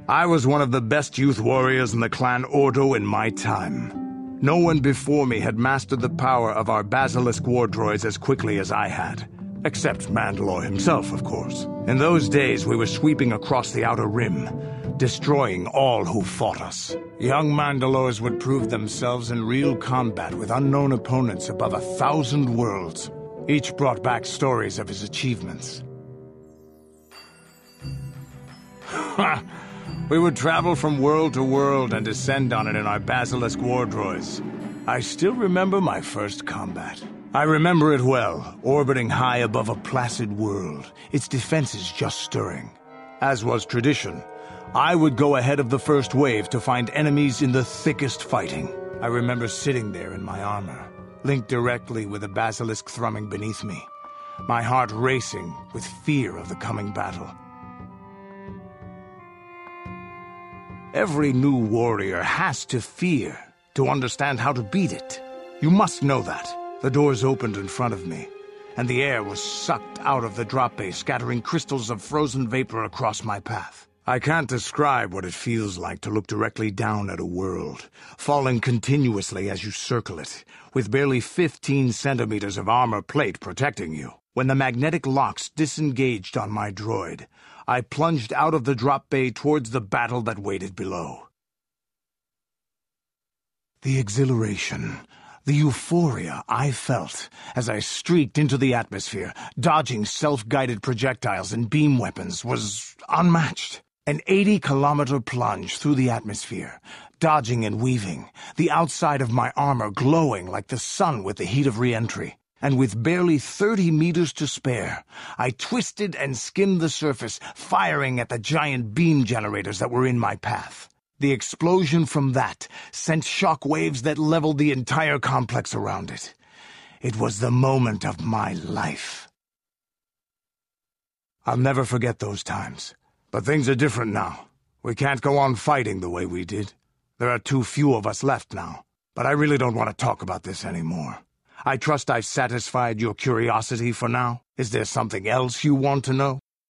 I was one of the best youth warriors in the clan Ordo in my time. No one before me had mastered the power of our basilisk war droids as quickly as I had. Except Mandalore himself, of course. In those days, we were sweeping across the Outer Rim, destroying all who fought us. Young Mandalores would prove themselves in real combat with unknown opponents above 1,000 worlds. Each brought back stories of his achievements. We would travel from world to world and descend on it in our basilisk war droids. I still remember my first combat. I remember it well, orbiting high above a placid world, its defenses just stirring. As was tradition, I would go ahead of the first wave to find enemies in the thickest fighting. I remember sitting there in my armor, linked directly with the basilisk thrumming beneath me, my heart racing with fear of the coming battle. Every new warrior has to fear to understand how to beat it. You must know that. The doors opened in front of me, and the air was sucked out of the drop bay, scattering crystals of frozen vapor across my path. I can't describe what it feels like to look directly down at a world, falling continuously as you circle it, with barely 15 centimeters of armor plate protecting you. When the magnetic locks disengaged on my droid, I plunged out of the drop bay towards the battle that waited below. The exhilaration, the euphoria I felt as I streaked into the atmosphere, dodging self-guided projectiles and beam weapons, was unmatched. An 80-kilometer plunge through the atmosphere, dodging and weaving, the outside of my armor glowing like the sun with the heat of re-entry. And with barely 30 meters to spare, I twisted and skimmed the surface, firing at the giant beam generators that were in my path. The explosion from that sent shock waves that leveled the entire complex around it. It was the moment of my life. I'll never forget those times. But things are different now. We can't go on fighting the way we did. There are too few of us left now. But I really don't want to talk about this anymore. I trust I've satisfied your curiosity for now. Is there something else you want to know?